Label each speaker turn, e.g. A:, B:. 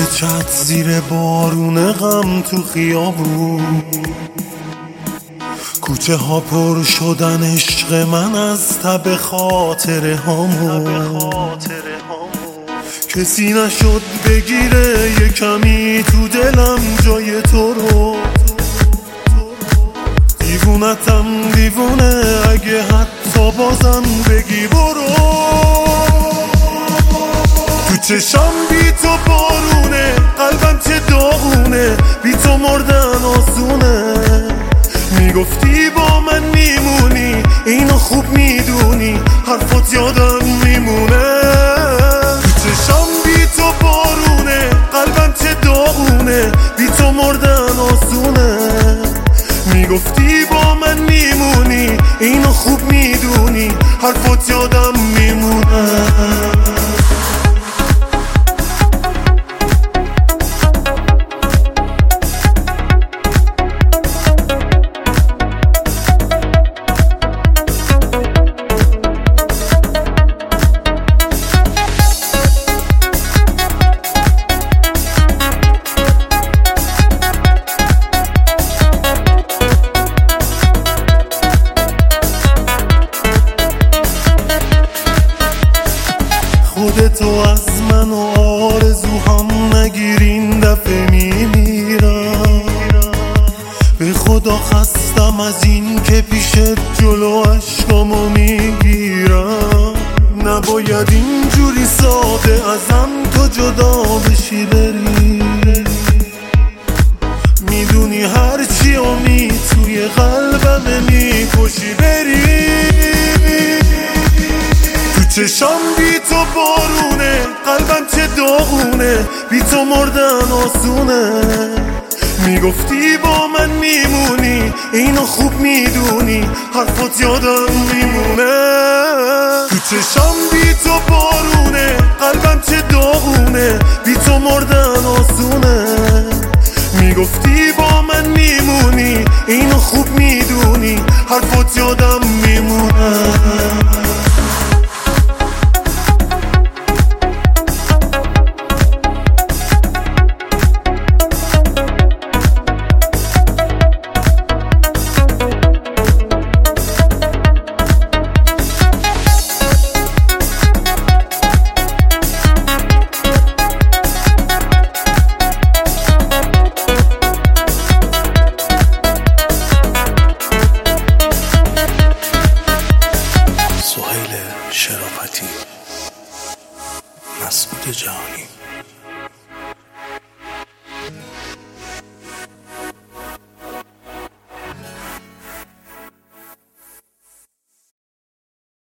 A: چت زیر بارون غم تو خیابون، کوچه ها پر شدن عشق من از تب خاطره هامون. کسی نشد بگیره یه کمی تو دلم جای تو رو، دیوونتم دیوونه اگه حتی بازم بگی برو. تو چشم بی تو بارونه، قلبم چه داغونه، بی تو مردن آسونه. میگفتی با من میمونی، اینو خوب میدونی، حرفات یادم میمونه. تو چشم بی تو بارونه، قلبم چه داغونه، بی تو مردن آسونه. میگفتی با من میمونی، اینو خوب میدونی، حرفات یادم میمونه. خودتو از من و آرزو هم نگیر، این دفعه میمیرم. به خدا خستم از این که پیشت جلو عشقامو میگیرم. نباید اینجوری ساده ازم تو جدا بشی بری، میدونی هرچی امی توی قلبم میکشی بری. چشم بی تو بارونه، قلبم چه داغونه، بی تو مردن آسونه. میگفتی با من میمونی، اینو خوب میدونی، حرفات یادم میمونه. تو چشم بی تو بارونه، قلبم چه داغونه، بی تو مردن آسونه. میگفتی با من میمونی، اینو خوب میدونی، حرفات یادم میمونه.